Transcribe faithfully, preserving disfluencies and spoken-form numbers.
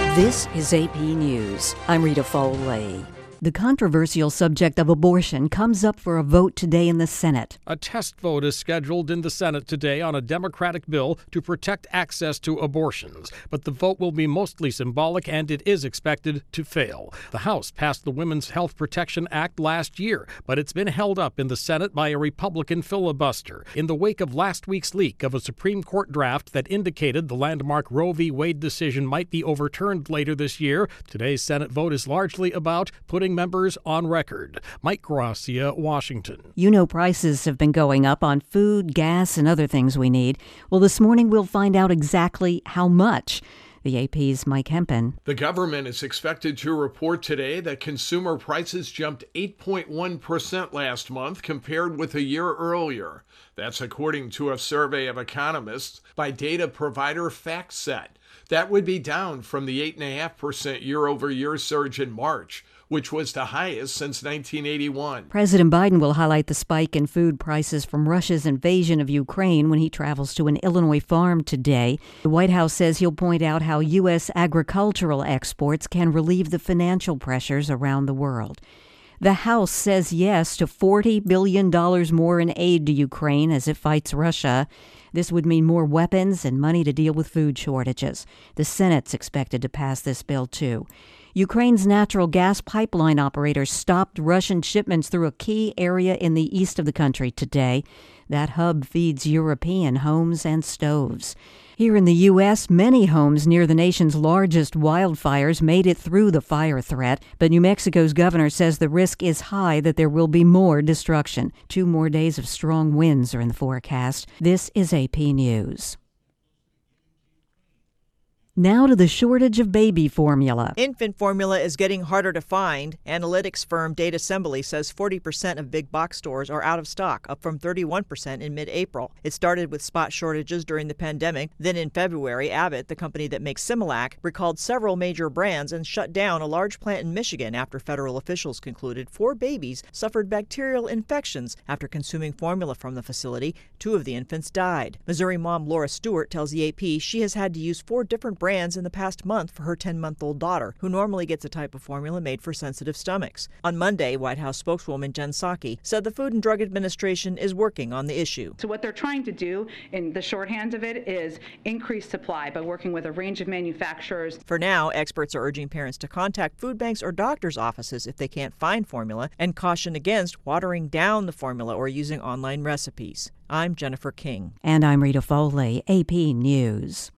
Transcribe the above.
This is A P News. I'm Rita Foley. The controversial subject of abortion comes up for a vote today in the Senate. A test vote is scheduled in the Senate today on a Democratic bill to protect access to abortions, but the vote will be mostly symbolic and it is expected to fail. The House passed the Women's Health Protection Act last year, but it's been held up in the Senate by a Republican filibuster in the wake of last week's leak of a Supreme Court draft that indicated the landmark Roe v. Wade decision might be overturned later this year. Today's Senate vote is largely about putting members on record. Mike Gracia, Washington. You know prices have been going up on food, gas, and other things we need. Well, this morning we'll find out exactly how much. The A P's Mike Hempen. The government is expected to report today that consumer prices jumped eight point one percent last month compared with a year earlier. That's according to a survey of economists by data provider FactSet. That would be down from the eight point five percent year-over-year surge in March, which was the highest since nineteen eighty-one. President Biden will highlight the spike in food prices from Russia's invasion of Ukraine when he travels to an Illinois farm today. The White House says he'll point out how U S agricultural exports can relieve the financial pressures around the world. The House says yes to forty billion dollars more in aid to Ukraine as it fights Russia. This would mean more weapons and money to deal with food shortages. The Senate's expected to pass this bill, too. Ukraine's natural gas pipeline operators stopped Russian shipments through a key area in the east of the country today. That hub feeds European homes and stoves. Here in the U S, many homes near the nation's largest wildfires made it through the fire threat, but New Mexico's governor says the risk is high that there will be more destruction. Two more days of strong winds are in the forecast. This is A P News. Now to the shortage of baby formula. Infant formula is getting harder to find. Analytics firm Data Assembly says forty percent of big box stores are out of stock, up from thirty-one percent in mid-April. It started with spot shortages during the pandemic. Then in February, Abbott, the company that makes Similac, recalled several major brands and shut down a large plant in Michigan after federal officials concluded four babies suffered bacterial infections after consuming formula from the facility. Two of the infants died. Missouri mom Laura Stewart tells the A P she has had to use four different brands brands in the past month for her ten-month-old daughter, who normally gets a type of formula made for sensitive stomachs. On Monday, White House spokeswoman Jen Psaki said the Food and Drug Administration is working on the issue. So what they're trying to do, in the shorthand of it, is increase supply by working with a range of manufacturers. For now, experts are urging parents to contact food banks or doctors' offices if they can't find formula and caution against watering down the formula or using online recipes. I'm Jennifer King. And I'm Rita Foley, A P News.